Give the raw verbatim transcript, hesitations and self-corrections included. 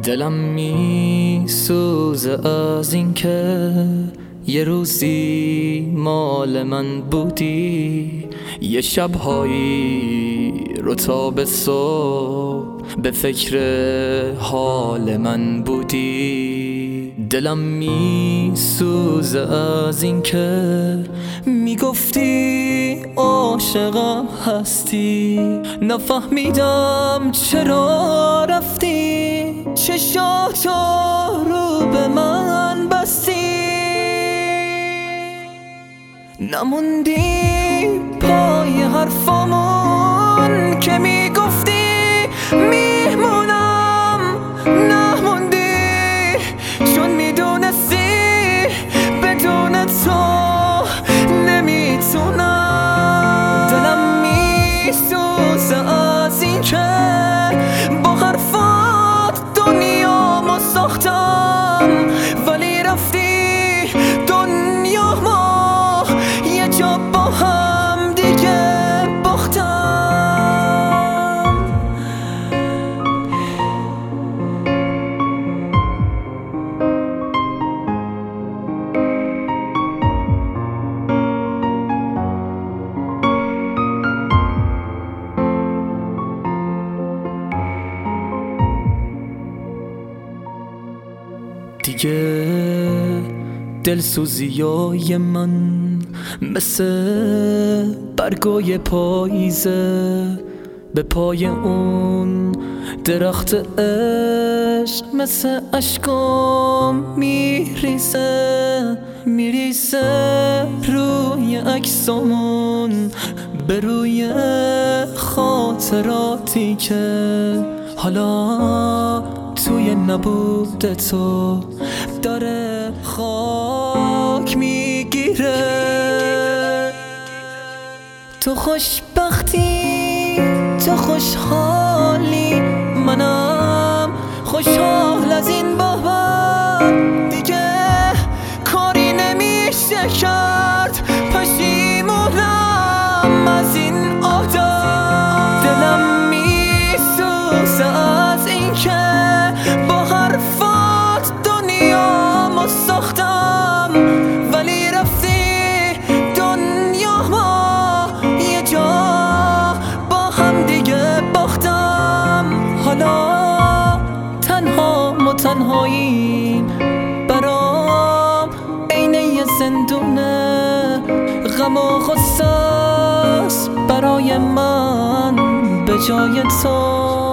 دلم می سوزه از این که یه روزی مال من بودی، یه شبهایی رو تا به صبح به فکر حال من بودی. دلم می سوزه از این که میگفتی عاشقم هستی، نفهمیدم چرا رفتی، چشاتو رو به من بستی، نموندی پای حرفامون که میگفتی میمونم، نموندی چون میدونستی بدون تو نمیتونم. دلم میسوزه از این که با حرفات دنیامو ساختم، ولی رفتی دنیا ما یه جا با هم دیگه باختم. دیگه دلسوزیای من مثل برگای پاییزه، به پای اون درخت عشق مثل اشکام میریزه، میریزه روی عکسامون، به روی خاطراتی که حالا توی نبود تو داره خاک میگیره. تو خوشبختی، تو خوشحالی، منم خوشحال از این بابت، دیگه کاری نمیشه کرد، پشیمونم از این عادت. دلم میسوزه از این که با حرفات دنیامو ساختم، ولی رفتی دنیا ما یه جا با هم دیگه باختم. حالا تنها و تنهاییم، برام عین یه زندونه، غم و غصه است برای من به جای تو.